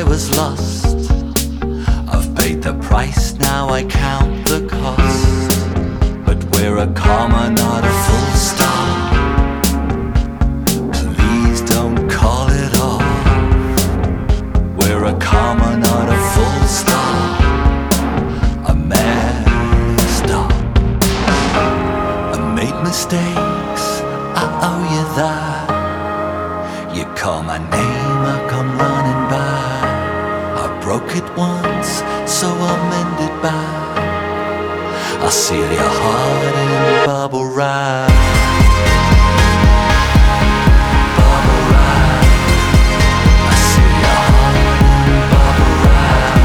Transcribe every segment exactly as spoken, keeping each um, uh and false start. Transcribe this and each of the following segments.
was lost. I've paid the price, now I count the cost. But we're a comma, not a full stop. Please don't call it off. We're a comma, not a full stop. I messed up. I made mistakes, I owe you that. You call my name, I come running by. I broke it once, so I'll mend it back. I'll seal your heart in bubble wrap. Bubble wrap. I seal your heart in bubble wrap.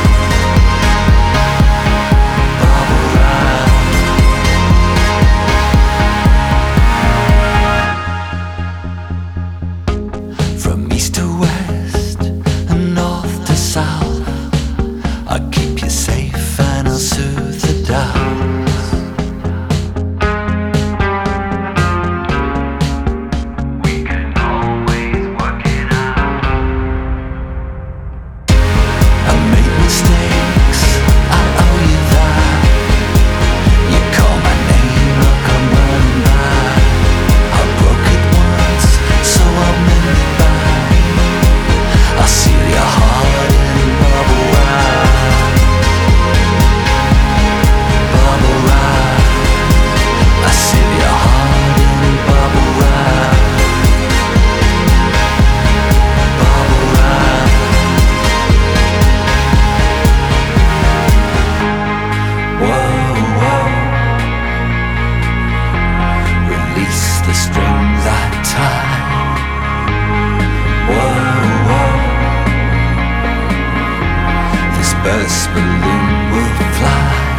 Bubble wrap. From east to west and north to south, I'll keep you safe and I'll soothe the doubt. We can always work it out. I made mistakes, I owe you that. You call my name, I'll come running back. I broke it once, so I'll mend it back. I'll seal your heart in bubble wrap. Bubble wrap. I seal your heart in bubble wrap. Bubble wrap. Whoa, whoa. Release the strings I tie. Whoa, whoa. This burst balloon will fly.